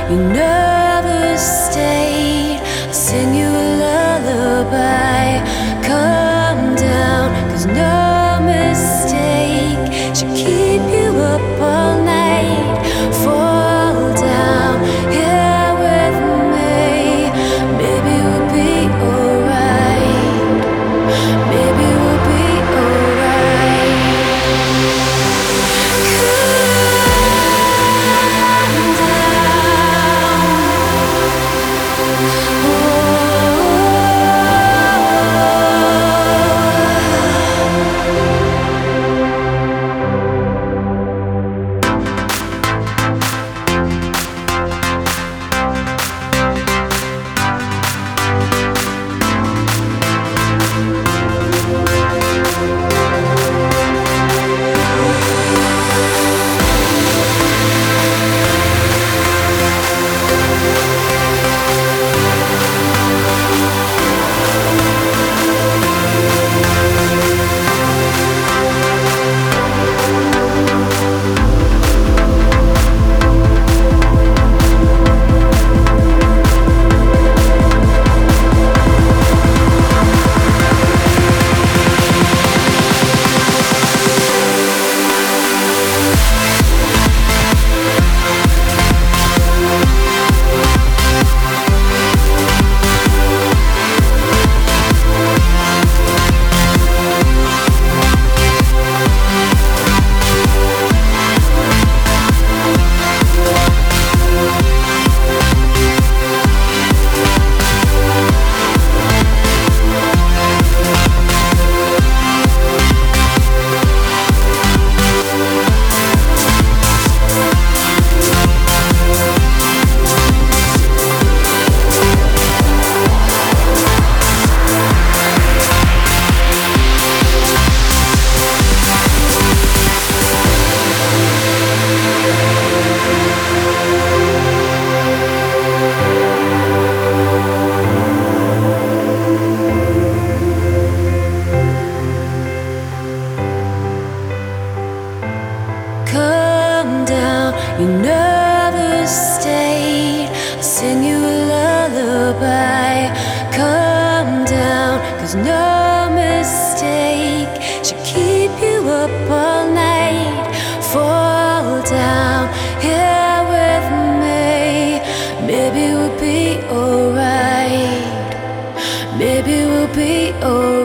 you never stayed. I'll sing you a lullaby. Calm down, 'cause no mistake should keep you up all night. Fall down here with me. Maybe we'll be alright. Maybe we'll be alright. Calm down, you never stayed. I'll sing you a lullaby. Calm down, 'cause no mistake should keep you up all night. Fall down here with me. Maybe we'll be alright. Maybe we'll be alright.